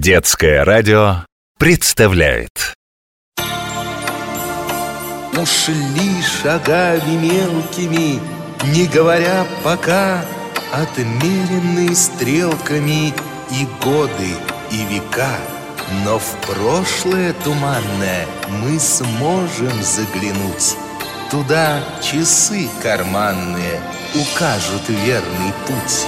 Детское радио представляет. Ушли шагами мелкими, не говоря пока, отмеренные стрелками и годы, и века. Но в прошлое туманное мы сможем заглянуть. Туда часы карманные укажут верный путь.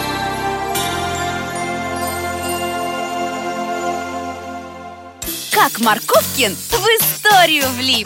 Как Морковкин в историю влип.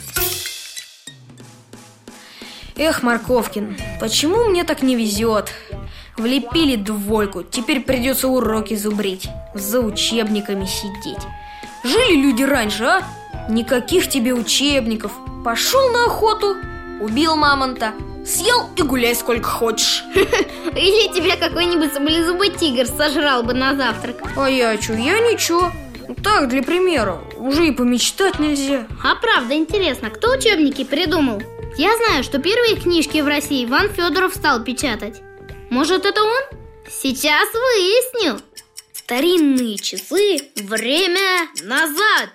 Эх, Морковкин, почему мне так не везет? Влепили двойку, теперь придется уроки зубрить, за учебниками сидеть. Жили люди раньше, а? Никаких тебе учебников. Пошел на охоту, убил мамонта, съел и гуляй сколько хочешь. Или тебя какой-нибудь саблезубый тигр сожрал бы на завтрак. А я чё? Я ничего. Так, для примера. Уже и помечтать нельзя. А правда, интересно, кто учебники придумал? Я знаю, что первые книжки в России Иван Федоров стал печатать. Может, это он? Сейчас выясню. Старинные часы, время назад.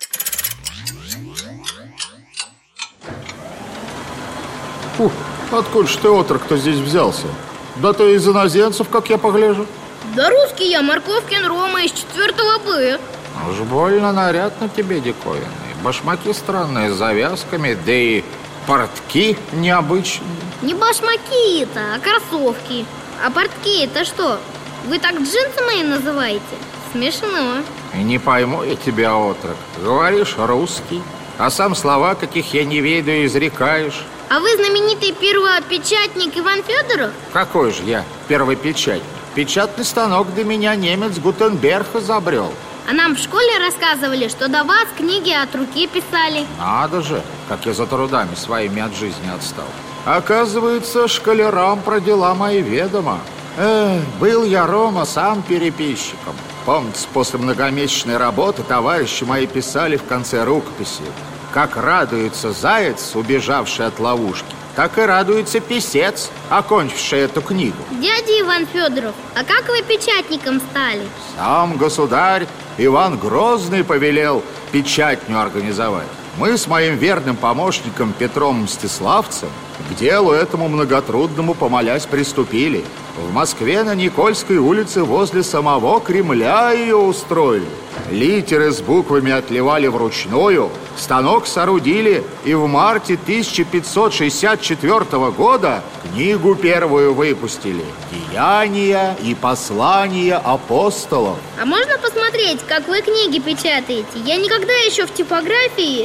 Фух, откуда ж ты, отрок, кто здесь взялся? Да ты из иноземцев, как я погляжу. Да русский я, Морковкин Рома из 4 Б. Уж больно наряд на тебе диковинный. Башмаки странные, с завязками, да и портки необычные. Не башмаки это, а кроссовки. А портки это что? Вы так джинсы мои называете? Смешно. И не пойму я тебя, отрок. Говоришь русский, а сам слова, каких я не ведаю, изрекаешь. А вы знаменитый первопечатник Иван Федоров? Какой же я первопечатник? Печатный станок до меня немец Гутенберг изобрел. А нам в школе рассказывали, что до вас книги от руки писали. Надо же, как я за трудами своими от жизни отстал. Оказывается, школярам про дела мои ведомо. Был я, Рома, сам переписчиком. Помните, после многомесячной работы товарищи мои писали в конце рукописи: как радуется заяц, убежавший от ловушки, так и радуется писец, окончивший эту книгу. Дядя Иван Федоров, а как вы печатником стали? Сам государь Иван Грозный повелел печатню организовать. Мы с моим верным помощником Петром Мстиславцем к делу этому многотрудному, помолясь, приступили. В Москве на Никольской улице возле самого Кремля ее устроили. Литеры с буквами отливали вручную, станок соорудили, и в марте 1564 года книгу первую выпустили: «Деяния и послания апостолов». А можно посмотреть, как вы книги печатаете? Я никогда еще в типографии,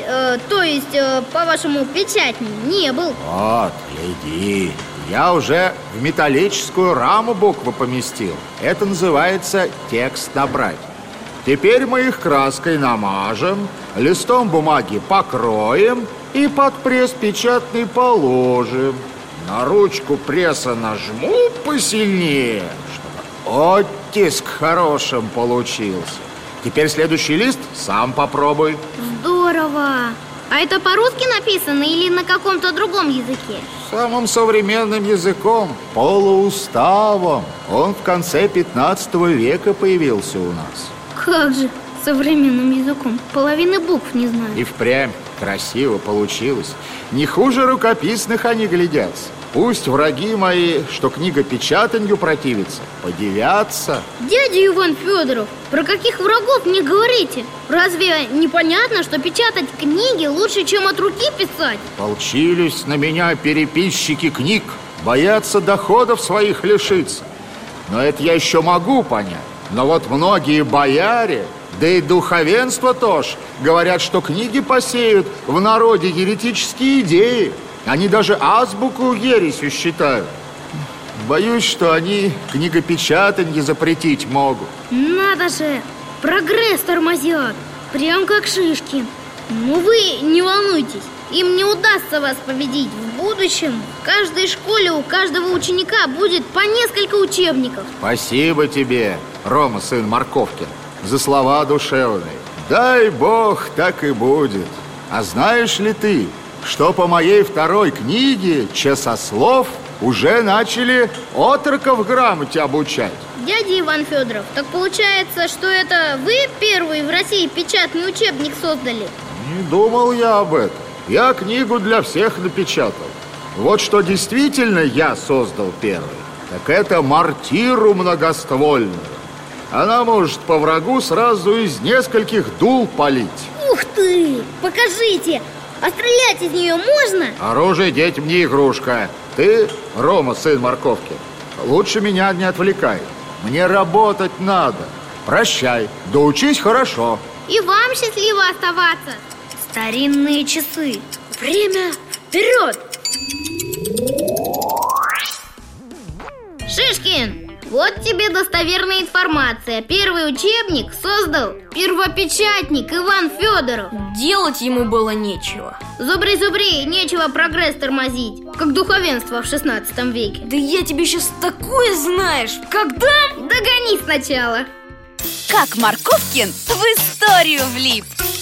по-вашему, печатни не был. Вот, гляди. Я уже в металлическую раму буквы поместил. Это называется текст набрать. Теперь мы их краской намажем, листом бумаги покроем и под пресс печатный положим. На ручку пресса нажму посильнее, чтобы оттиск хорошим получился. Теперь следующий лист сам попробуй. Здорово! А это по-русски написано или на каком-то другом языке? Самым современным языком, полууставом. Он в конце 15 века появился у нас. Как же современным языком? Половины букв не знаю. И впрямь красиво получилось. Не хуже рукописных они глядятся. Пусть враги мои, что книгопечатанью противятся, подивятся. Дядя Иван Федоров, про каких врагов не говорите? Разве непонятно, что печатать книги лучше, чем от руки писать? Волчились на меня переписчики книг, боятся доходов своих лишиться. Но это я еще могу понять. Но вот многие бояре, да и духовенство тоже, говорят, что книги посеют в народе еретические идеи. Они даже азбуку ересью считают. Боюсь, что они книгопечатанье запретить могут. Надо же, прогресс тормозят, прям как шишки. Но вы не волнуйтесь, им не удастся вас победить. В будущем в каждой школе у каждого ученика будет по несколько учебников. Спасибо тебе, Рома, сын Морковкин, за слова душевные. Дай Бог, так и будет. А знаешь ли ты, что по моей второй книге «Часослов» уже начали отроков грамоте обучать? Дядя Иван Федоров, так получается, что это вы первый в России печатный учебник создали? Не думал я об этом. Я книгу для всех напечатал. Вот что действительно я создал первый, так это мортиру многоствольную. Она может по врагу сразу из нескольких дул палить. Ух ты! Покажите! А стрелять из нее можно? Оружие детям не игрушка. Ты, Рома, сын Морковкин, лучше меня не отвлекай. Мне работать надо. Прощай, доучись хорошо. И вам счастливо оставаться. Старинные часы. Время вперед! Шишкин, вот тебе достоверная информация. Первый учебник создал первопечатник Иван Федоров. Делать ему было нечего. Зубри-зубри, нечего прогресс тормозить, как духовенство в 16 веке. Да я тебе сейчас такое знаешь. Когда? Догони сначала. Как Морковкин в историю влип.